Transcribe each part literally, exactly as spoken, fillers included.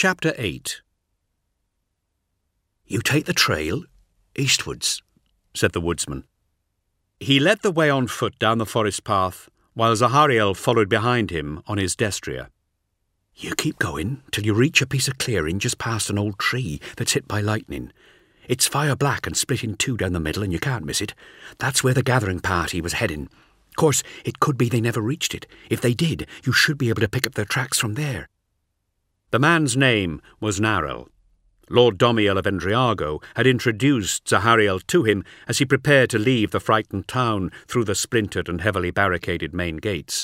Chapter eight. "You take the trail eastwards," said the woodsman. He led the way on foot down the forest path, while Zahariel followed behind him on his destrier. "You keep going till you reach a piece of clearing just past an old tree that's hit by lightning. It's fire black and split in two down the middle, and you can't miss it. That's where the gathering party was heading. Of course, it could be they never reached it. If they did, you should be able to pick up their tracks from there." The man's name was Narel. Lord Domiel of Endriago had introduced Zahariel to him as he prepared to leave the frightened town through the splintered and heavily barricaded main gates.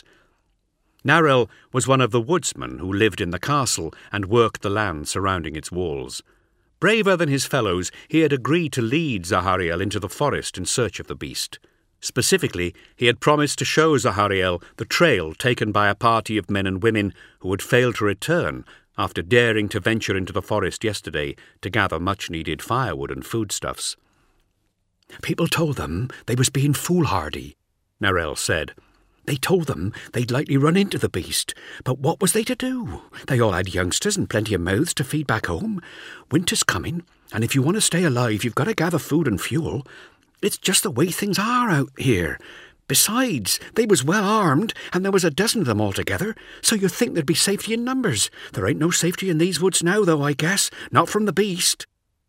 Narel was one of the woodsmen who lived in the castle and worked the land surrounding its walls. Braver than his fellows, he had agreed to lead Zahariel into the forest in search of the beast. Specifically, he had promised to show Zahariel the trail taken by a party of men and women who had failed to return after daring to venture into the forest yesterday to gather much-needed firewood and foodstuffs. "People told them they was being foolhardy," Narel said. "They told them they'd likely run into the beast, but what was they to do? They all had youngsters and plenty of mouths to feed back home. Winter's coming, and if you want to stay alive, you've got to gather food and fuel. It's just the way things are out here. Besides, they was well armed, and there was a dozen of them altogether, so you'd think there'd be safety in numbers. There ain't no safety in these woods now, though, I guess. Not from the beast."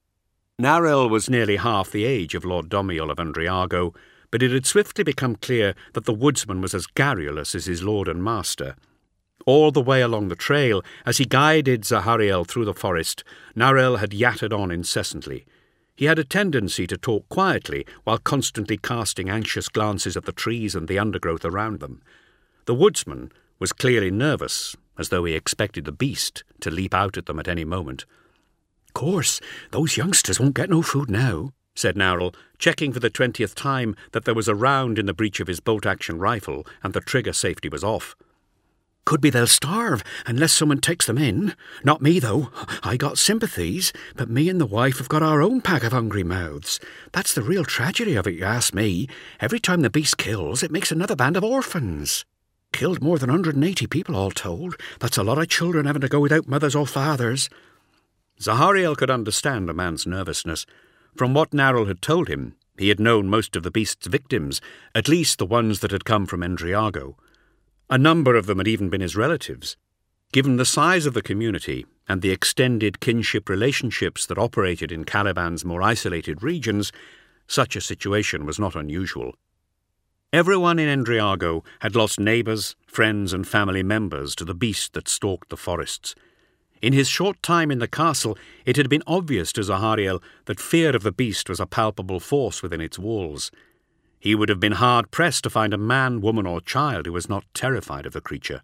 Narel was nearly half the age of Lord Domiel of Endriago, but it had swiftly become clear that the woodsman was as garrulous as his lord and master. All the way along the trail, as he guided Zahariel through the forest, Narel had yattered on incessantly. He had a tendency to talk quietly while constantly casting anxious glances at the trees and the undergrowth around them. The woodsman was clearly nervous, as though he expected the beast to leap out at them at any moment. "Of course, those youngsters won't get no food now," said Narel, checking for the twentieth time that there was a round in the breech of his bolt-action rifle and the trigger safety was off. "Could be they'll starve unless someone takes them in. Not me, though. I got sympathies, but me and the wife have got our own pack of hungry mouths. That's the real tragedy of it, you ask me. Every time the beast kills, it makes another band of orphans. Killed more than one hundred eighty people, all told. That's a lot of children having to go without mothers or fathers." Zahariel could understand a man's nervousness. From what Narel had told him, he had known most of the beast's victims, at least the ones that had come from Endriago. A number of them had even been his relatives. Given the size of the community and the extended kinship relationships that operated in Caliban's more isolated regions, such a situation was not unusual. Everyone in Endriago had lost neighbours, friends and family members to the beast that stalked the forests. In his short time in the castle, it had been obvious to Zahariel that fear of the beast was a palpable force within its walls. He would have been hard-pressed to find a man, woman or child who was not terrified of the creature.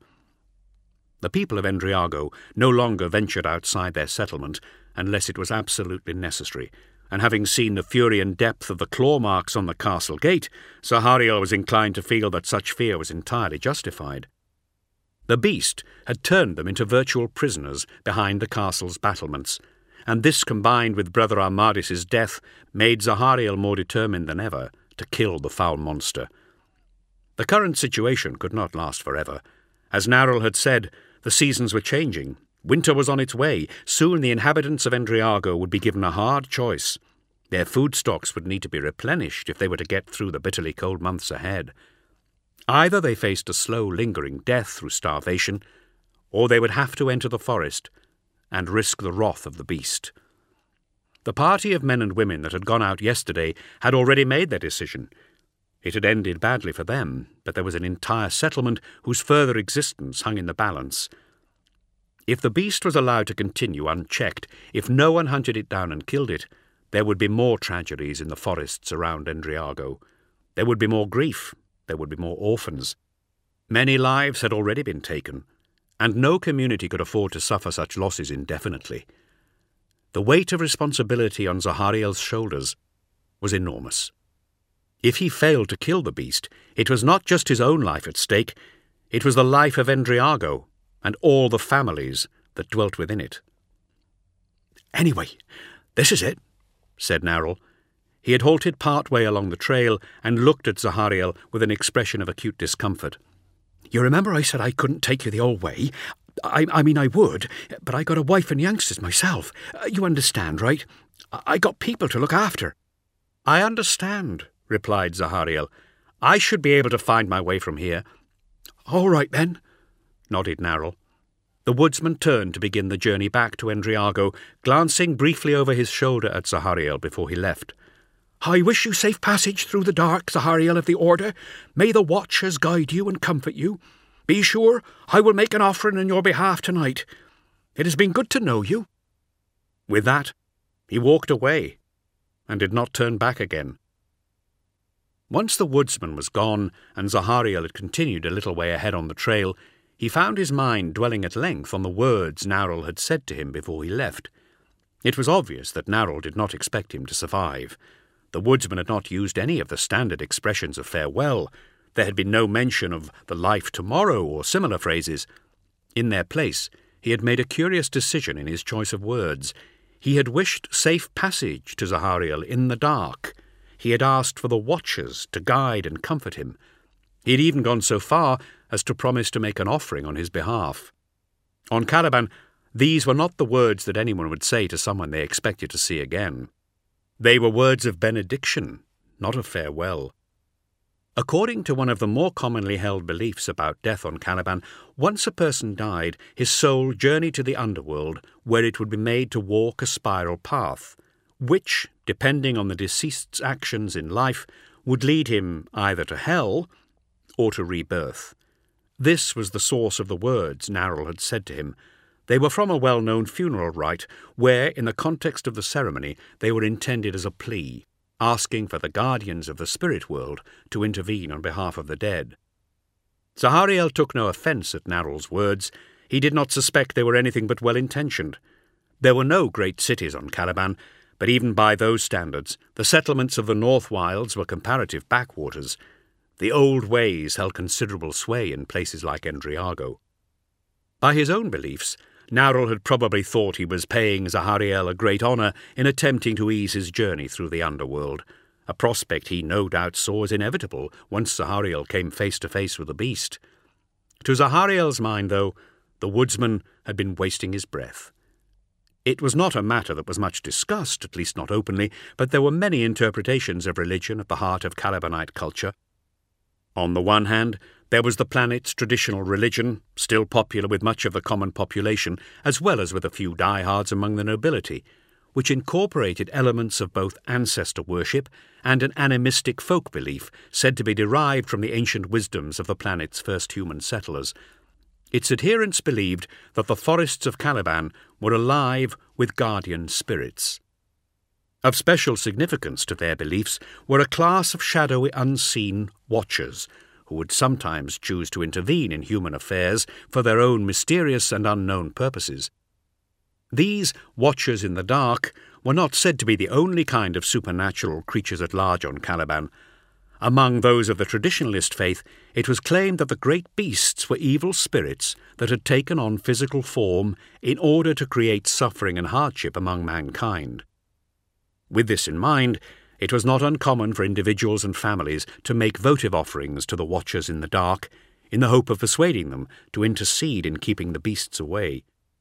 The people of Endriago no longer ventured outside their settlement unless it was absolutely necessary, and having seen the fury and depth of the claw marks on the castle gate, Zahariel was inclined to feel that such fear was entirely justified. The beast had turned them into virtual prisoners behind the castle's battlements, and this combined with Brother Armadis's death made Zahariel more determined than ever to kill the foul monster. The current situation could not last forever. As Narel had said, the seasons were changing. Winter was on its way. Soon the inhabitants of Endriago would be given a hard choice. Their food stocks would need to be replenished if they were to get through the bitterly cold months ahead. Either they faced a slow, lingering death through starvation, or they would have to enter the forest and risk the wrath of the beast. The party of men and women that had gone out yesterday had already made their decision. It had ended badly for them, but there was an entire settlement whose further existence hung in the balance. If the beast was allowed to continue unchecked, if no one hunted it down and killed it, there would be more tragedies in the forests around Endriago. There would be more grief. There would be more orphans. Many lives had already been taken, and no community could afford to suffer such losses indefinitely. The weight of responsibility on Zahariel's shoulders was enormous. If he failed to kill the beast, it was not just his own life at stake, it was the life of Endriago and all the families that dwelt within it. "Anyway, this is it," said Narel. He had halted part way along the trail and looked at Zahariel with an expression of acute discomfort. "You remember I said I couldn't take you the old way? I, I mean, I would, but I got a wife and youngsters myself. Uh, you understand, right? I, I got people to look after." "I understand," replied Zahariel. "I should be able to find my way from here." "All right, then," nodded Narrell. The woodsman turned to begin the journey back to Endriago, glancing briefly over his shoulder at Zahariel before he left. "I wish you safe passage through the dark, Zahariel of the Order. May the Watchers guide you and comfort you. Be sure I will make an offering in your behalf tonight. It has been good to know you." With that, he walked away and did not turn back again. Once the woodsman was gone, and Zahariel had continued a little way ahead on the trail, he found his mind dwelling at length on the words Narrell had said to him before he left. It was obvious that Narrell did not expect him to survive. The woodsman had not used any of the standard expressions of farewell. There had been no mention of the life tomorrow or similar phrases. In their place, he had made a curious decision in his choice of words. He had wished safe passage to Zahariel in the dark. He had asked for the Watchers to guide and comfort him. He had even gone so far as to promise to make an offering on his behalf. On Caliban, these were not the words that anyone would say to someone they expected to see again. They were words of benediction, not of farewell. According to one of the more commonly held beliefs about death on Caliban, once a person died, his soul journeyed to the underworld, where it would be made to walk a spiral path, which, depending on the deceased's actions in life, would lead him either to hell or to rebirth. This was the source of the words Narrell had said to him. They were from a well-known funeral rite, where, in the context of the ceremony, they were intended as a plea, asking for the guardians of the spirit world to intervene on behalf of the dead. Zahariel took no offence at Narrell's words. He did not suspect they were anything but well-intentioned. There were no great cities on Caliban, but even by those standards, the settlements of the North Wilds were comparative backwaters. The old ways held considerable sway in places like Endriago. By his own beliefs, Narrell had probably thought he was paying Zahariel a great honour in attempting to ease his journey through the underworld, a prospect he no doubt saw as inevitable once Zahariel came face to face with the beast. To Zahariel's mind, though, the woodsman had been wasting his breath. It was not a matter that was much discussed, at least not openly, but there were many interpretations of religion at the heart of Calibanite culture. On the one hand, there was the planet's traditional religion, still popular with much of the common population, as well as with a few diehards among the nobility, which incorporated elements of both ancestor worship and an animistic folk belief said to be derived from the ancient wisdoms of the planet's first human settlers. Its adherents believed that the forests of Caliban were alive with guardian spirits. Of special significance to their beliefs were a class of shadowy unseen watchers, who would sometimes choose to intervene in human affairs for their own mysterious and unknown purposes. These watchers in the dark were not said to be the only kind of supernatural creatures at large on Caliban. Among those of the traditionalist faith, it was claimed that the great beasts were evil spirits that had taken on physical form in order to create suffering and hardship among mankind. With this in mind, it was not uncommon for individuals and families to make votive offerings to the Watchers in the dark, in the hope of persuading them to intercede in keeping the beasts away.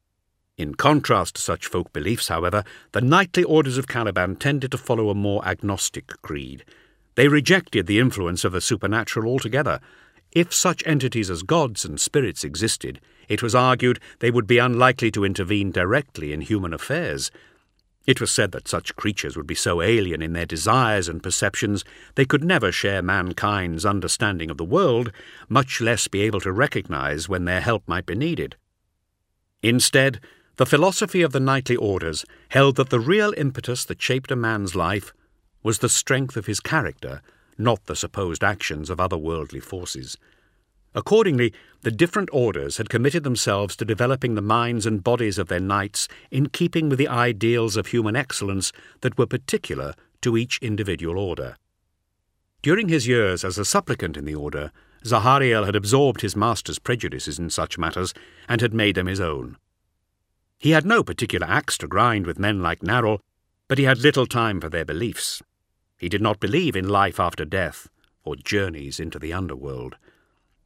In contrast to such folk beliefs, however, the knightly orders of Caliban tended to follow a more agnostic creed. They rejected the influence of the supernatural altogether. If such entities as gods and spirits existed, it was argued they would be unlikely to intervene directly in human affairs. It was said that such creatures would be so alien in their desires and perceptions they could never share mankind's understanding of the world, much less be able to recognize when their help might be needed. Instead, the philosophy of the knightly orders held that the real impetus that shaped a man's life was the strength of his character, not the supposed actions of otherworldly forces. Accordingly, the different orders had committed themselves to developing the minds and bodies of their knights in keeping with the ideals of human excellence that were particular to each individual order. During his years as a supplicant in the order, Zahariel had absorbed his master's prejudices in such matters and had made them his own. He had no particular axe to grind with men like Narrell, but he had little time for their beliefs. He did not believe in life after death or journeys into the underworld.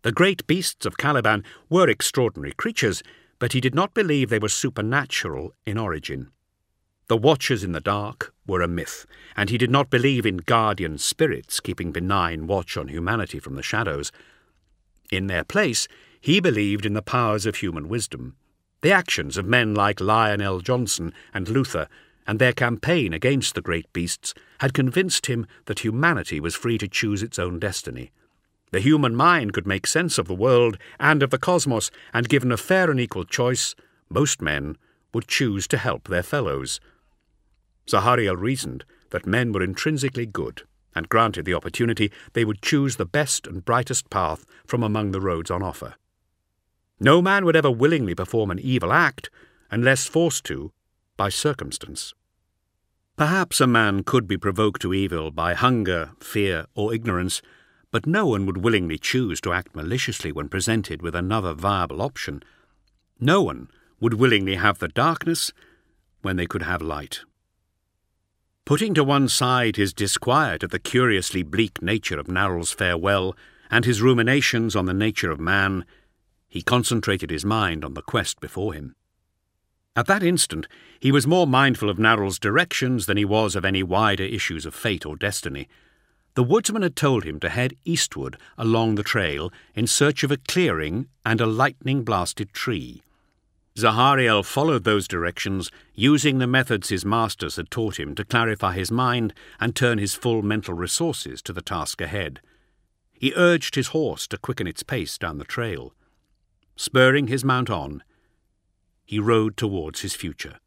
The great beasts of Caliban were extraordinary creatures, but he did not believe they were supernatural in origin. The Watchers in the Dark were a myth, and he did not believe in guardian spirits keeping benign watch on humanity from the shadows. In their place, he believed in the powers of human wisdom. The actions of men like Lionel Johnson and Luther, and their campaign against the great beasts, had convinced him that humanity was free to choose its own destiny. The human mind could make sense of the world and of the cosmos, and given a fair and equal choice, most men would choose to help their fellows. Zahariel reasoned that men were intrinsically good, and granted the opportunity, they would choose the best and brightest path from among the roads on offer. No man would ever willingly perform an evil act, unless forced to by circumstance. Perhaps a man could be provoked to evil by hunger, fear, or ignorance, but no one would willingly choose to act maliciously when presented with another viable option. No one would willingly have the darkness when they could have light. Putting to one side his disquiet at the curiously bleak nature of Narrow's farewell and his ruminations on the nature of man, he concentrated his mind on the quest before him. At that instant he was more mindful of Narrow's directions than he was of any wider issues of fate or destiny. The woodsman had told him to head eastward along the trail in search of a clearing and a lightning-blasted tree. Zahariel followed those directions, using the methods his masters had taught him to clarify his mind and turn his full mental resources to the task ahead. He urged his horse to quicken its pace down the trail. Spurring his mount on, he rode towards his future.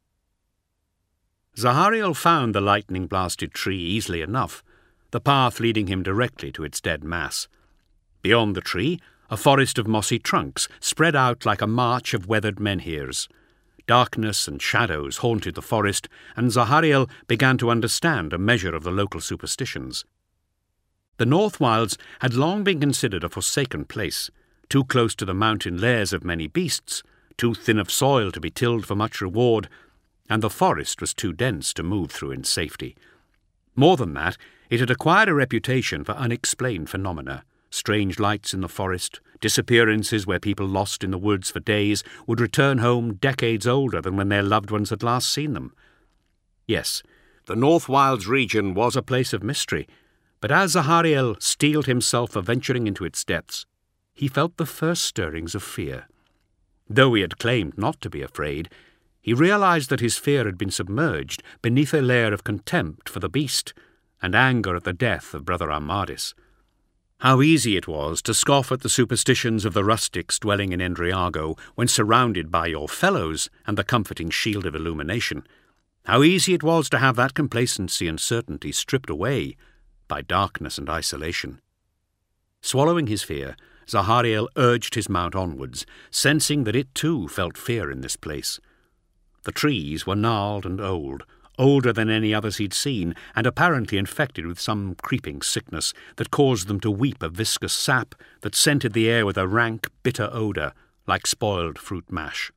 Zahariel found the lightning-blasted tree easily enough, the path leading him directly to its dead mass. Beyond the tree, a forest of mossy trunks spread out like a march of weathered menhirs. Darkness and shadows haunted the forest, and Zahariel began to understand a measure of the local superstitions. The North Wilds had long been considered a forsaken place, too close to the mountain lairs of many beasts, too thin of soil to be tilled for much reward, and the forest was too dense to move through in safety. More than that, it had acquired a reputation for unexplained phenomena. Strange lights in the forest, disappearances where people lost in the woods for days would return home decades older than when their loved ones had last seen them. Yes, the North Wilds region was a place of mystery, but as Zahariel steeled himself for venturing into its depths, he felt the first stirrings of fear. Though he had claimed not to be afraid, he realized that his fear had been submerged beneath a layer of contempt for the beast and anger at the death of Brother Amadis. How easy it was to scoff at the superstitions of the rustics dwelling in Endriago when surrounded by your fellows and the comforting shield of illumination. How easy it was to have that complacency and certainty stripped away by darkness and isolation. Swallowing his fear, Zahariel urged his mount onwards, sensing that it too felt fear in this place. The trees were gnarled and old, older than any others he'd seen, and apparently infected with some creeping sickness that caused them to weep a viscous sap that scented the air with a rank, bitter odour, like spoiled fruit mash.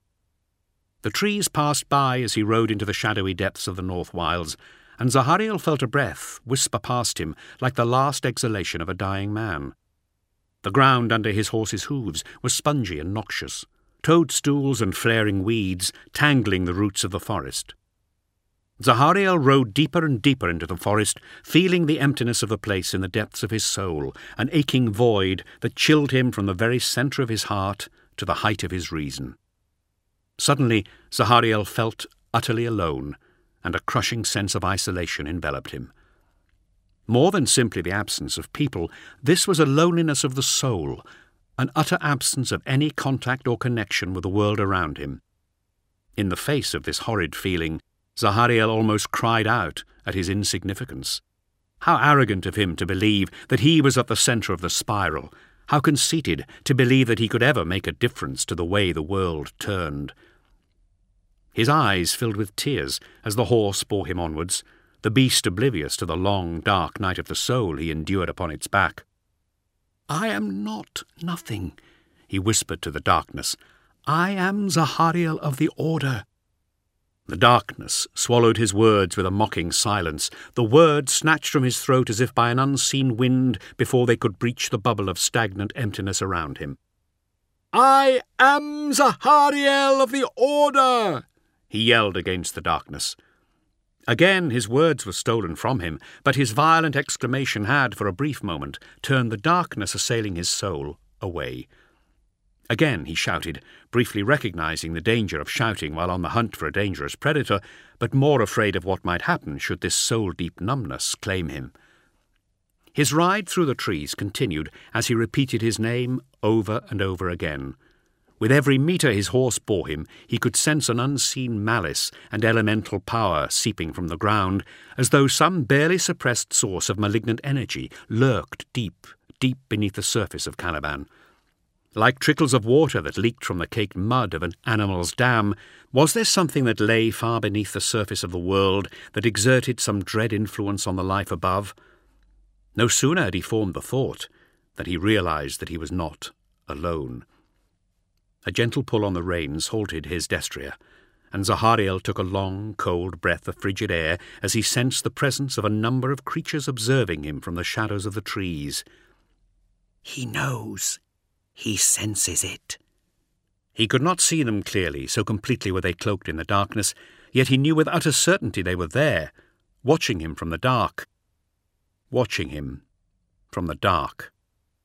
The trees passed by as he rode into the shadowy depths of the North Wilds, and Zahariel felt a breath whisper past him like the last exhalation of a dying man. The ground under his horse's hooves was spongy and noxious, toadstools and flaring weeds tangling the roots of the forest. Zahariel rode deeper and deeper into the forest, feeling the emptiness of the place in the depths of his soul, an aching void that chilled him from the very centre of his heart to the height of his reason. Suddenly, Zahariel felt utterly alone, and a crushing sense of isolation enveloped him. More than simply the absence of people, this was a loneliness of the soul, an utter absence of any contact or connection with the world around him. In the face of this horrid feeling, Zahariel almost cried out at his insignificance. How arrogant of him to believe that he was at the centre of the spiral, how conceited to believe that he could ever make a difference to the way the world turned. His eyes filled with tears as the horse bore him onwards, the beast oblivious to the long, dark night of the soul he endured upon its back. "I am not nothing," he whispered to the darkness. "I am Zahariel of the Order." The darkness swallowed his words with a mocking silence, the words snatched from his throat as if by an unseen wind before they could breach the bubble of stagnant emptiness around him. "I am Zahariel of the Order!" he yelled against the darkness. Again his words were stolen from him, but his violent exclamation had, for a brief moment, turned the darkness assailing his soul away. Again he shouted, briefly recognizing the danger of shouting while on the hunt for a dangerous predator, but more afraid of what might happen should this soul-deep numbness claim him. His ride through the trees continued as he repeated his name over and over again. With every metre his horse bore him, he could sense an unseen malice and elemental power seeping from the ground, as though some barely suppressed source of malignant energy lurked deep, deep beneath the surface of Caliban. Like trickles of water that leaked from the caked mud of an animal's dam, was there something that lay far beneath the surface of the world that exerted some dread influence on the life above? No sooner had he formed the thought than he realized that he was not alone. A gentle pull on the reins halted his destrier, and Zahariel took a long, cold breath of frigid air as he sensed the presence of a number of creatures observing him from the shadows of the trees. He knows. He senses it. He could not see them clearly, so completely were they cloaked in the darkness, yet he knew with utter certainty they were there, watching him from the dark. Watching him from the dark.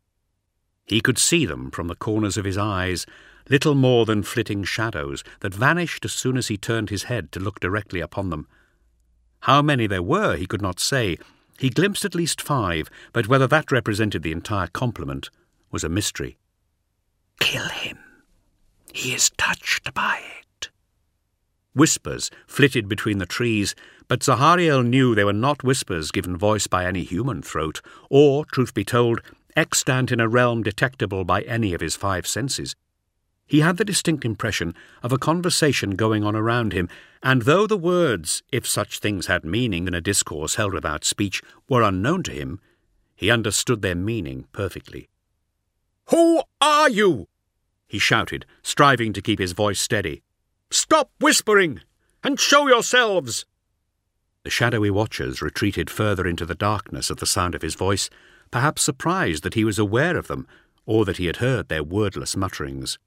He could see them from the corners of his eyes, little more than flitting shadows that vanished as soon as he turned his head to look directly upon them. How many there were he could not say. He glimpsed at least five, but whether that represented the entire complement was a mystery. Kill him. He is touched by it. Whispers flitted between the trees, but Zahariel knew they were not whispers given voice by any human throat, or, truth be told, extant in a realm detectable by any of his five senses. He had the distinct impression of a conversation going on around him, and though the words, if such things had meaning in a discourse held without speech, were unknown to him, he understood their meaning perfectly. "Who are you?" he shouted, striving to keep his voice steady. "Stop whispering, and show yourselves!" The shadowy watchers retreated further into the darkness at the sound of his voice, perhaps surprised that he was aware of them, or that he had heard their wordless mutterings.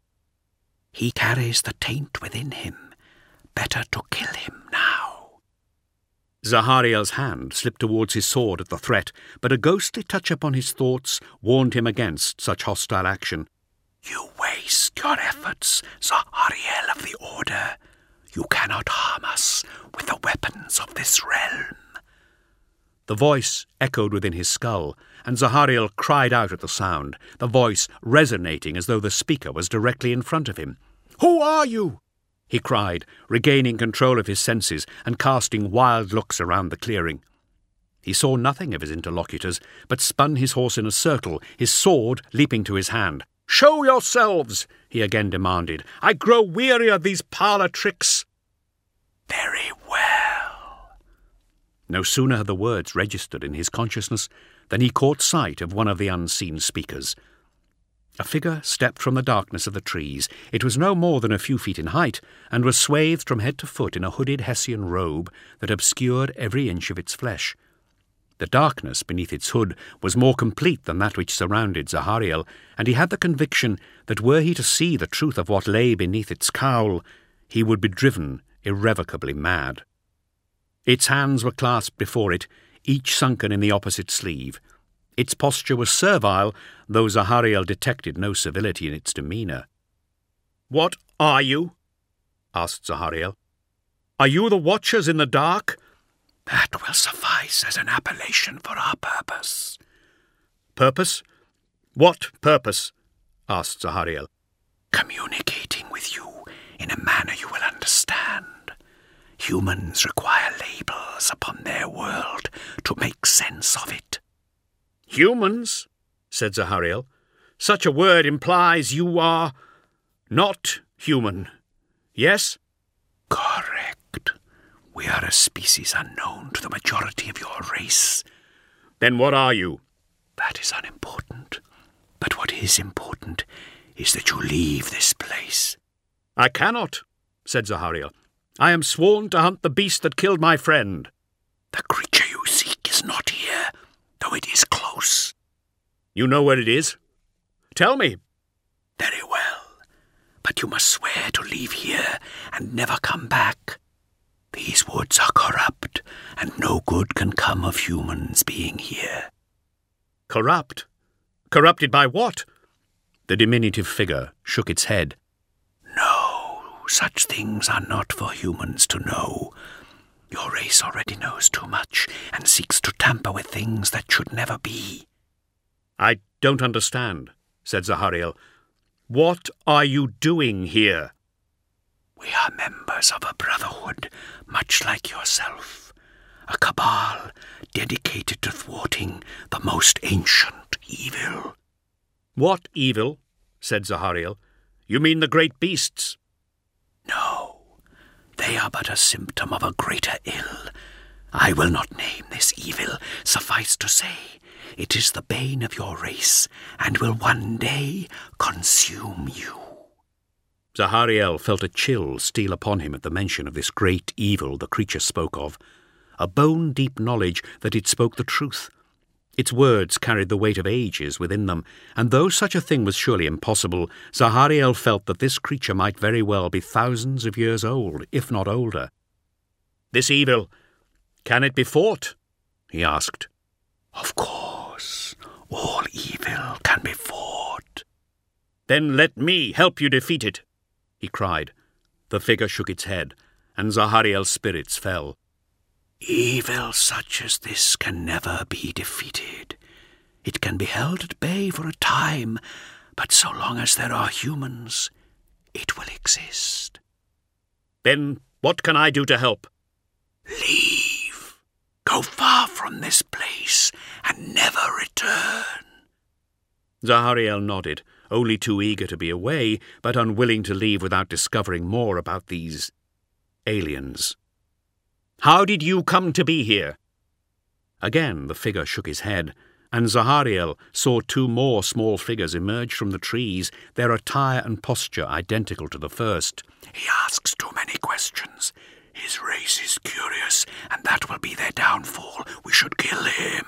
He carries the taint within him. Better to kill him now. Zahariel's hand slipped towards his sword at the threat, but a ghostly touch upon his thoughts warned him against such hostile action. You waste your efforts, Zahariel of the Order. You cannot harm us with the weapons of this realm. The voice echoed within his skull, and Zahariel cried out at the sound, the voice resonating as though the speaker was directly in front of him. "Who are you?" he cried, regaining control of his senses and casting wild looks around the clearing. He saw nothing of his interlocutors, but spun his horse in a circle, his sword leaping to his hand. "Show yourselves!" he again demanded. "I grow weary of these parlour tricks." "Very well." No sooner had the words registered in his consciousness than he caught sight of one of the unseen speakers. A figure stepped from the darkness of the trees. It was no more than a few feet in height, and was swathed from head to foot in a hooded Hessian robe that obscured every inch of its flesh. The darkness beneath its hood was more complete than that which surrounded Zahariel, and he had the conviction that were he to see the truth of what lay beneath its cowl, he would be driven irrevocably mad. Its hands were clasped before it, each sunken in the opposite sleeve. Its posture was servile, though Zahariel detected no civility in its demeanour. "What are you?" asked Zahariel. "Are you the Watchers in the dark?" "That will suffice as an appellation for our purpose." "Purpose? What purpose?" asked Zahariel. "Communicating with you in a manner you will understand. Humans require labels upon their world to make sense of it." "Humans?" said Zahariel. "Such a word implies you are not human. Yes?" "Correct. We are a species unknown to the majority of your race." "Then what are you?" "That is unimportant. But what is important is that you leave this place." "I cannot," said Zahariel. I am sworn to hunt the beast that killed my friend. The creature you seek is not here, though it is close. You know where it is? Tell me. Very well, but you must swear to leave here and never come back. These woods are corrupt, and no good can come of humans being here. Corrupt? Corrupted by what? The diminutive figure shook its head. No, such things are not for humans to know. Your race already knows too much and seeks to tamper with things that should never be. I don't understand, said Zahariel. What are you doing here? We are members of a brotherhood, much like yourself. A cabal dedicated to thwarting the most ancient evil. What evil? Said Zahariel. You mean the great beasts? No, they are but a symptom of a greater ill. I will not name this evil. Suffice to say, it is the bane of your race, and will one day consume you. Zahariel felt a chill steal upon him at the mention of this great evil the creature spoke of, a bone-deep knowledge that it spoke the truth. Its words carried the weight of ages within them, and though such a thing was surely impossible, Zahariel felt that this creature might very well be thousands of years old, if not older. This evil, can it be fought? He asked. Of course, all evil can be fought. Then let me help you defeat it, he cried. The figure shook its head, and Zahariel's spirits fell. Evil such as this can never be defeated. It can be held at bay for a time, but so long as there are humans, it will exist. Then what can I do to help? Leave. Go far from this place and never return. Zahariel nodded, only too eager to be away, but unwilling to leave without discovering more about these aliens. How did you come to be here? Again the figure shook his head, and Zahariel saw two more small figures emerge from the trees, their attire and posture identical to the first. He asks too many questions. His race is curious, and that will be their downfall. We should kill him.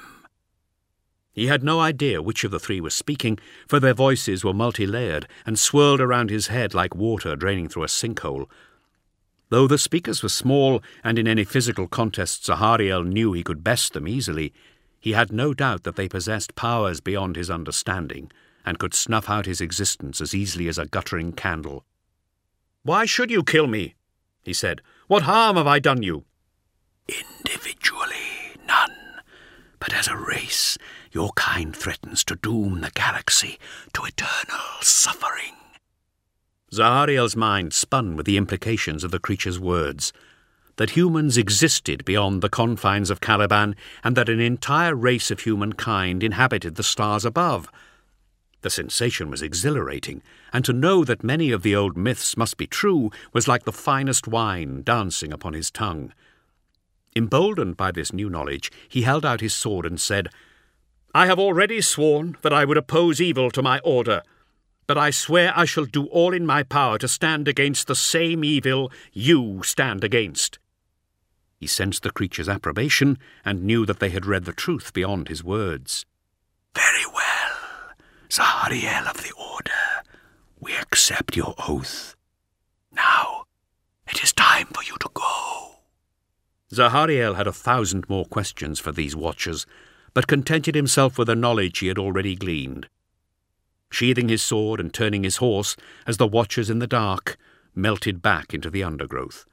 He had no idea which of the three was speaking, for their voices were multi-layered and swirled around his head like water draining through a sinkhole. Though the speakers were small, and in any physical contest Zahariel knew he could best them easily, he had no doubt that they possessed powers beyond his understanding, and could snuff out his existence as easily as a guttering candle. "Why should you kill me?" he said. "What harm have I done you?" Individually, none. But as a race, your kind threatens to doom the galaxy to eternal suffering. Zahariel's mind spun with the implications of the creature's words, that humans existed beyond the confines of Caliban, and that an entire race of humankind inhabited the stars above. The sensation was exhilarating, and to know that many of the old myths must be true was like the finest wine dancing upon his tongue. Emboldened by this new knowledge, he held out his sword and said, "I have already sworn that I would oppose evil to my order, but I swear I shall do all in my power to stand against the same evil you stand against." He sensed the creature's approbation and knew that they had read the truth beyond his words. Very well, Zahariel of the Order. We accept your oath. Now, it is time for you to go. Zahariel had a thousand more questions for these watchers, but contented himself with the knowledge he had already gleaned. Sheathing his sword and turning his horse, as the watchers in the dark melted back into the undergrowth.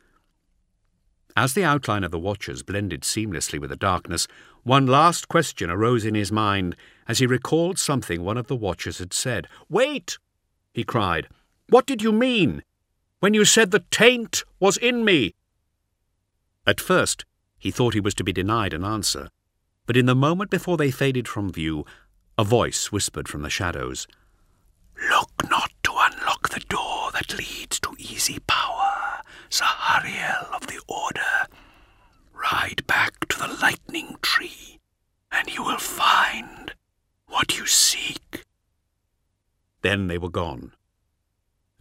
As the outline of the watchers blended seamlessly with the darkness, one last question arose in his mind as he recalled something one of the watchers had said. "Wait!" he cried. "What did you mean when you said the taint was in me?" At first, he thought he was to be denied an answer, but in the moment before they faded from view, a voice whispered from the shadows, "Look not to unlock the door that leads to easy power, Zahariel of the Order. Ride back to the lightning tree, and you will find what you seek." Then they were gone.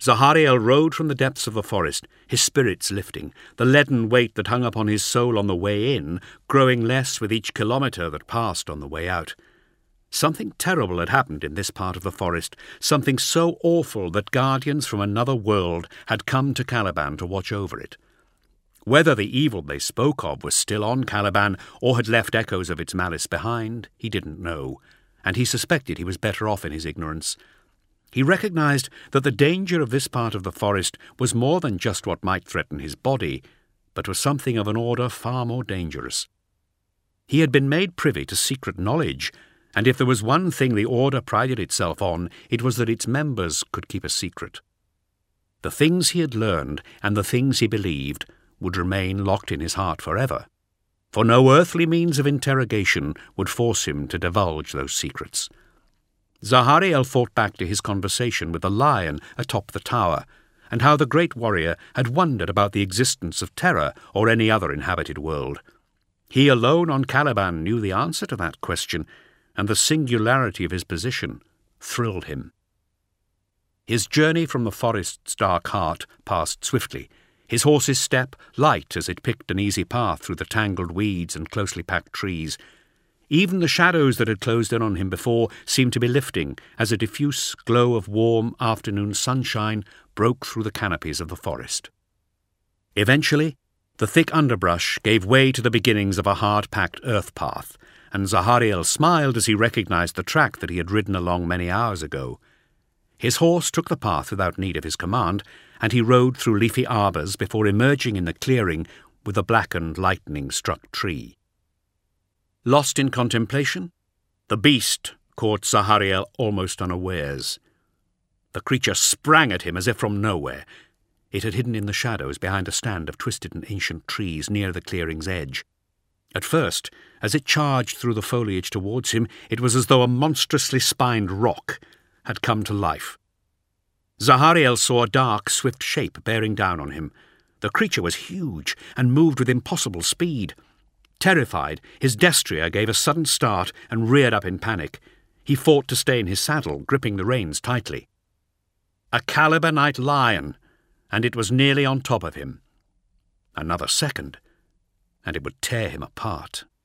Zahariel rode from the depths of the forest, his spirits lifting, the leaden weight that hung upon his soul on the way in growing less with each kilometre that passed on the way out. Something terrible had happened in this part of the forest, something so awful that guardians from another world had come to Caliban to watch over it. Whether the evil they spoke of was still on Caliban or had left echoes of its malice behind, he didn't know, and he suspected he was better off in his ignorance. He recognized that the danger of this part of the forest was more than just what might threaten his body, but was something of an order far more dangerous. He had been made privy to secret knowledge, and if there was one thing the Order prided itself on, it was that its members could keep a secret. The things he had learned and the things he believed would remain locked in his heart forever, for no earthly means of interrogation would force him to divulge those secrets. Zahariel thought back to his conversation with the lion atop the tower, and how the great warrior had wondered about the existence of Terra or any other inhabited world. He alone on Caliban knew the answer to that question, and the singularity of his position thrilled him. His journey from the forest's dark heart passed swiftly, his horse's step light as it picked an easy path through the tangled weeds and closely packed trees. Even the shadows that had closed in on him before seemed to be lifting as a diffuse glow of warm afternoon sunshine broke through the canopies of the forest. Eventually, the thick underbrush gave way to the beginnings of a hard-packed earth path, and Zahariel smiled as he recognized the track that he had ridden along many hours ago. His horse took the path without need of his command, and he rode through leafy arbours before emerging in the clearing with a blackened, lightning-struck tree. Lost in contemplation, the beast caught Zahariel almost unawares. The creature sprang at him as if from nowhere. It had hidden in the shadows behind a stand of twisted and ancient trees near the clearing's edge. At first, as it charged through the foliage towards him, it was as though a monstrously spined rock had come to life. Zahariel saw a dark, swift shape bearing down on him. The creature was huge and moved with impossible speed. Terrified, his destrier gave a sudden start and reared up in panic. He fought to stay in his saddle, gripping the reins tightly. A Calibanite lion, and it was nearly on top of him. Another second, and it would tear him apart.